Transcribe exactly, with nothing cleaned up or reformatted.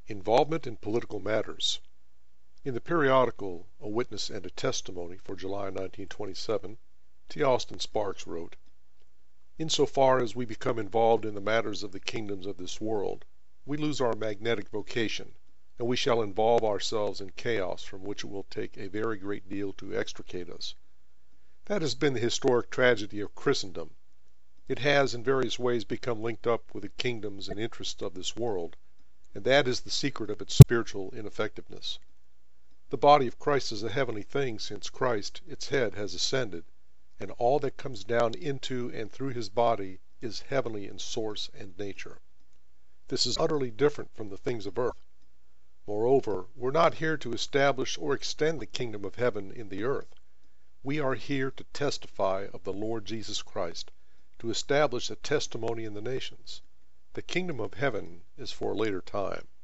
Involvement in Political Matters. In the periodical A Witness and a Testimony for July nineteen twenty-seven, T. Austin Sparks wrote, "Insofar as we become involved in the matters of the kingdoms of this world, we lose our magnetic vocation, and we shall involve ourselves in chaos from which it will take a very great deal to extricate us. That has been the historic tragedy of Christendom. It has in various ways become linked up with the kingdoms and interests of this world, and that is the secret of its spiritual ineffectiveness. The body of Christ is a heavenly thing, since Christ, its head, has ascended, and all that comes down into and through his body is heavenly in source and nature. This is utterly different from the things of earth. Moreover, we're not here to establish or extend the kingdom of heaven in the earth. We are here to testify of the Lord Jesus Christ, to establish a testimony in the nations. The kingdom of heaven is for a later time."